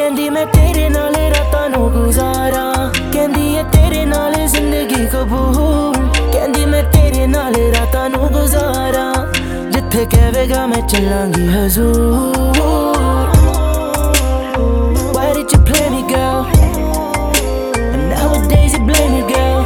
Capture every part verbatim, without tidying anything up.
ਕਹਿੰਦੀ ਮੈਂ ਤੇਰੇ ਨਾਲ ਰਾਤਾਂ ਨੂੰ ਗੁਜ਼ਾਰਾਂ, ਕਹਿੰਦੀ ਏ ਤੇਰੇ ਨਾਲ ਜ਼ਿੰਦਗੀ ਕਬੂਲ, ਕਹਿੰਦੀ ਮੈਂ ਤੇਰੇ ਨਾਲ ਰਾਤਾਂ ਨੂੰ ਗੁਜ਼ਾਰਾਂ, ਜਿੱਥੇ ਕਹੇਗਾ ਮੈਂ ਚੱਲਾਂਗੀ ਹਜ਼ੂਰ। Why did you play me girl? And nowadays you blame me girl.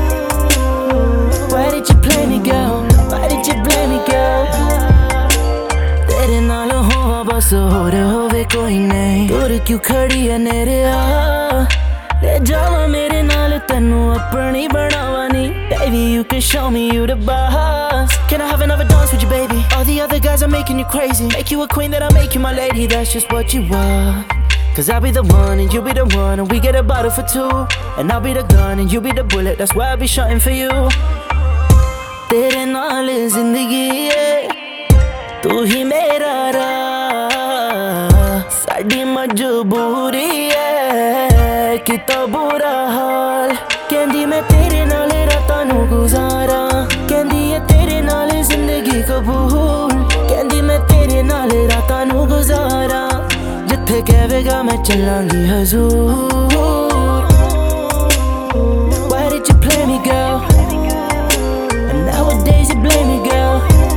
Why did you play me girl? Why did you blame me girl? तेरे नाल होवा बस होर होवे कोई नहीं, दूर क्यों खड़ी है नेरिया, ले जावा मेरे नाल तैनू अपनी बनावा नी। Baby you can show me you the boss, can I have another dance with you baby? All the other guys are making you crazy, make you a queen then I make you my lady, that's just what you want. Cause I'll be the one and you be the one, and we get a bottle for two, and I'll be the gun and you be the bullet, that's why I'll be shooting for you. तेरे नाल जिंदगी है तू ही मेरा राह, साडी मजबूरी है कि तो बुरा हाल, कहंदी मैं तेरे नाल रातां नू गुजारा, कहंदी है तेरे नाल जिंदगी कबूल, कहंदी मैं तेरे नाल रातां नू गुजारा, जिथे कहेगा मैं चलांगी हजूर। Why did you play me girl? And nowadays you blame me girl.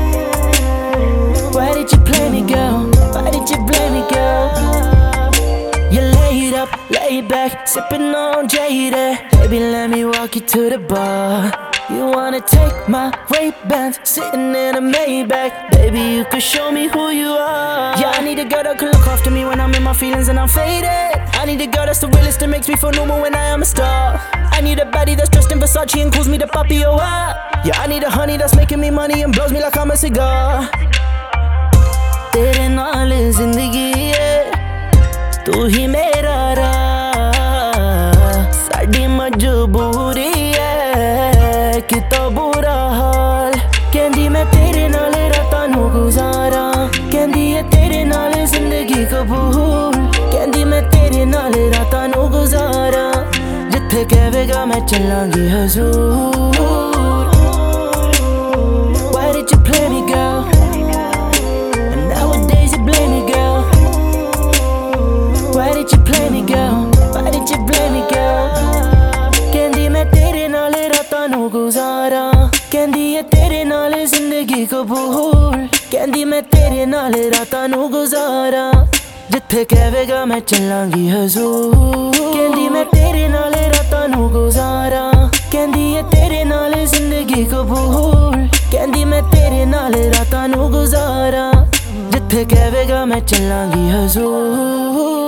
Why did you play me girl? Why did you blame me girl? You laid up, laid back, sipping on jaded, baby let me walk you to the bar. You wanna take my Ray-Bans, sitting in a Maybach, baby you could show me who you are. Yeah, I need a girl that can look after me when I'm in my feelings and I'm faded. I need a girl that's the realest, that makes me feel normal when I am a star. I need a baddie that's dressed in Versace and calls me the papi, oh ah. Yeah, I need a honey that's making me money and blows me like I'm a cigar. तेरे नाल जिंदगी है तू ही मेरा राह, साडी मजबूरी है कि तो बुरा हाल, कहंदी मैं तेरे नाल रातां नू गुजारा, कहंदी है तेरे नाल जिंदगी कबूल, कहंदी मैं तेरे नाल रातां नू गुजारा, जिथे कहेगा मैं चलांगी हजूर। Why did you play me girl? And nowadays you blame me girl. Why did you play me girl? Why did you blame me girl? कहंदी मैं तेरे नाल रातां नू गुजारा, कहंदी है तेरे नाल जिंदगी कबूल, कहंदी मैं तेरे नाल रातां नू गुजारा, जिथे कहेगा मैं चलांगी हजूर। कहंदी मैं तेरे नाल रातां नू गुजारा, कहंदी है तेरे नाल जिंदगी कबूल, कहंदी मैं तेरे नाल रातां नू गुजारा, जिथे कहेगा मैं चलांगी हजूर।